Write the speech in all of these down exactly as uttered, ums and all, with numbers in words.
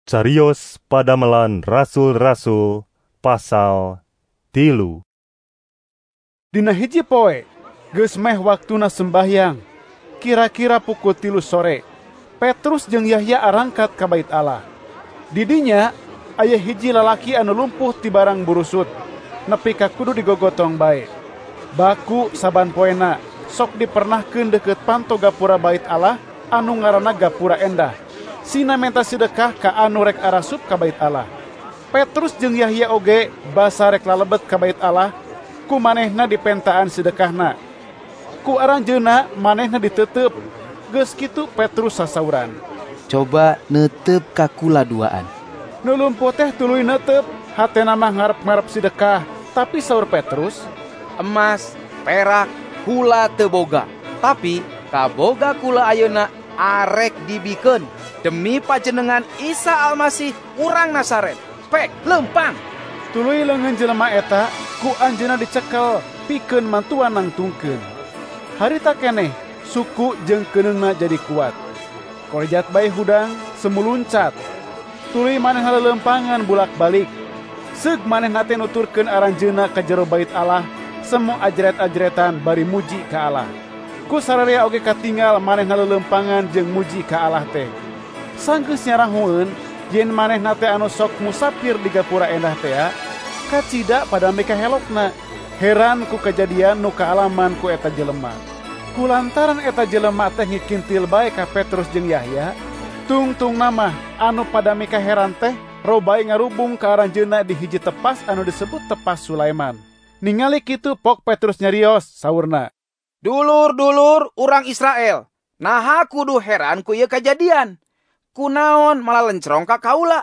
Cariyos padamelan rasul-rasul pasal tilu. Dina hiji poe, geus meh waktuna sembahyang, kira-kira pukul tilu sore, Petrus jeung Yahya arangkat ka bait Allah. Di dinya aya hiji lalaki anu lumpuh ti barang burusut, nepi ka kudu digogotong bae. Baku saban poena sok dipernahkeun deukeut panto gapura bait Allah anu ngaranna Gapura Endah. Sina menta sedekah ka anu rek arasup ka bait Allah. Petrus jeung Yahya oge basa rek lalebet ka bait Allah, ku manehna dipentaan sedekahna. Ku aranjeunna manehna diteuteup. Geus kitu Petrus sasauran, "Coba neuteup ka kula duaan." Nu lumpuh teh tuluy neuteup, hatena mah ngarep-ngarep sedekah. Tapi saur Petrus, "Emas, perak, kula teu boga. Tapi kaboga kula ayeuna arek dibikeun demi panjenengan Isa Almasih urang Nazaret. Pek lempang." Tuluy leungeun jelema eta ku anjeunna dicekel pikeun mantuan nangtungkeun. Harita keneh suku jeung keneungna jadi kuat. Korejat bae hudang semuluncat. Tuluy manehna lelempangan bulak-balik. Seug manehna teh nuturkeun aranjeunna ka jero bait Allah, semu ajret-ajretan bari muji ka Allah. Ku sararea oge katinggal manehna lelempangan jeung muji ka Allah teh. Sanggeus nyarahueun yen manehna teh anu sok musafir di Gapura Endah teh kacida pada meka helokna. Heran ku kejadian nu kaalaman ku eta jelema. Kulantaran eta jelema teh ngikintil bae ka Petrus jeung Yahya, tungtungna mah anu pada meka heran teh robae ngarubung ka aranjeunna di hiji tepas anu disebut tepas Sulaiman. Ningali kitu pok Petrus nyarios saurna, "Dulur-dulur urang Israel, naha kudu heran ku ieu kajadian? Kunaon malah lencrong ka kaula?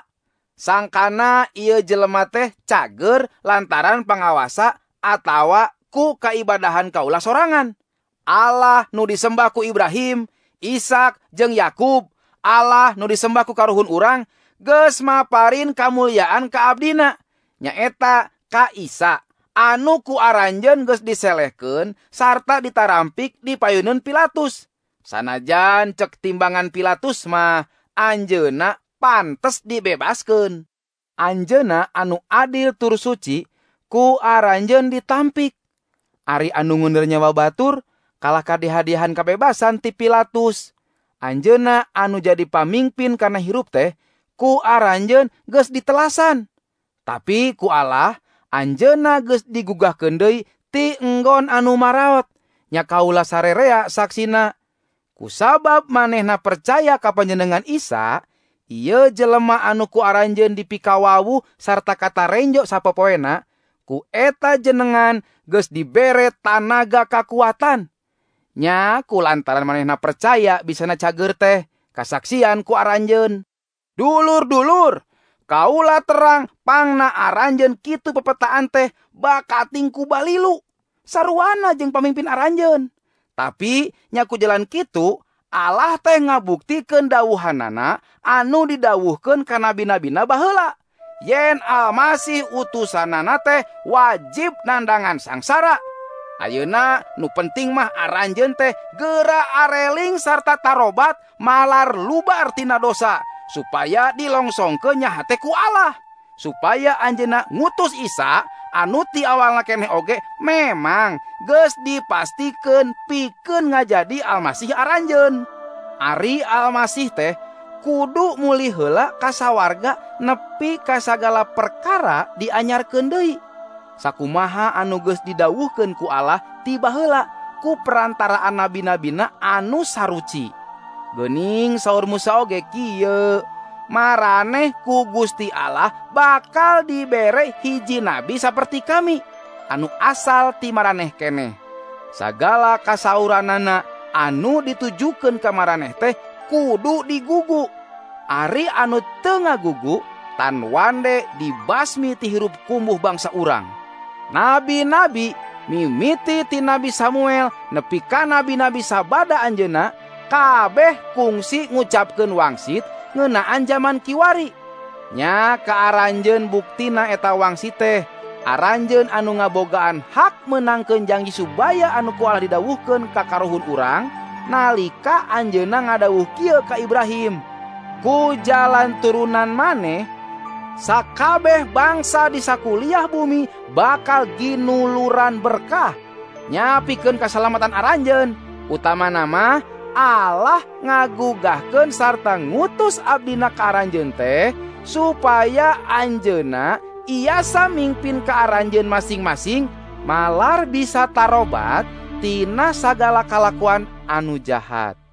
Sangkana ieu jelema teh cager lantaran pangawasa atawa ku kaibadahan kaula sorangan. Allah nu disembah ku Ibrahim, Ishak jeung Yakub, Allah nu disembah ku karuhun urang, geus maparin kamulyaan ka abdina, nyaeta ka Isa, anu ku aranjeun geus diselehkeun sarta ditarampik di payuneun Pilatus. Sanajan cek timbangan Pilatus mah anjeunna pantes dibebaskeun. Anjeunna anu adil tur suci ku aranjeun ditampik. Ari anu nguneur nyawa batur kalah kadihadihan kabebasan ti Pilatus. Anjeunna anu jadi pamingpin kana hirup teh ku aranjeun geus ditelasan. Tapi ku Allah anjeunna geus digugahkeun deui ti enggon anu maraot. Nya kaula sarerea saksina. Kusabab manehna percaya ka panjenengan Isa, ieu jelema anu ku aranjeun dipikawawu sarta katarenjo sapopoena, ku eta jenengan geus dibere tanaga kakuatan. Nya kulantaran manehna percaya bisana cager teh kasaksian ku aranjeun. Dulur-dulur, kaula terang pangna aranjeun kitu pepetaan teh bakating ku balilu saruana jeung pamimpin aranjeun. Tapi nya ku jalan kitu Allah teh ngabuktikeun dawuhanana anu didawuhkeun ka nabi-nabina baheula. Yen Almasih utusanana teh wajib nandangan sangsara. Ayeuna nu penting mah aranjeun teh geura areling sarta tarobat malar lubar tina dosa supaya dilongsongkeun nya hate ku Allah. Supaya anjeunna ngutus Isa anu ti awalna keneh oge memang geus dipastikeun pikeun ngajadi Almasih aranjeun. Ari Almasih teh kudu mulih heula ka sawarga nepi ka sagala perkara dianyarkeun deui. Sakumaha anu geus didawuhkeun ku Allah ti baheula ku perantaraan nabi-nabina anu saruci. Geuning saur Musa oge kieu, maraneh ku Gusti Allah bakal dibere hiji nabi saperti kami anu asal ti maraneh keneh. Sagala kasauranana anu ditujukeun ka maraneh teh kudu digugu. Ari anu teu ngagugu tan wande dibasmi ti hirup kumbuh bangsa urang. Nabi-nabi mimiti ti Nabi Samuel nepi ka nabi-nabi sabada anjeunna kabeh kungsi ngucapkeun wangsit ngeunaan zaman kiwari. Nya ka aranjeun buktina eta wangsit teh aranjeun anu ngabogaan hak menangkeun janji subaya anu ku Allah didawuhkeun ka karuhun urang nalika anjeunna ngadawuh kieu ka Ibrahim. ku jalan turunan maneh sakabeh bangsa di sakuliah bumi bakal ginuluran berkah nyapikeun kasalamatan aranjeun, utama nama Allah ngagugahkeun sarta ngutus abdina ka aranjeun teh supaya anjeunna iasa mingpin ka aranjeun masing-masing malar bisa tarobat tina sagala kalakuan anu jahat.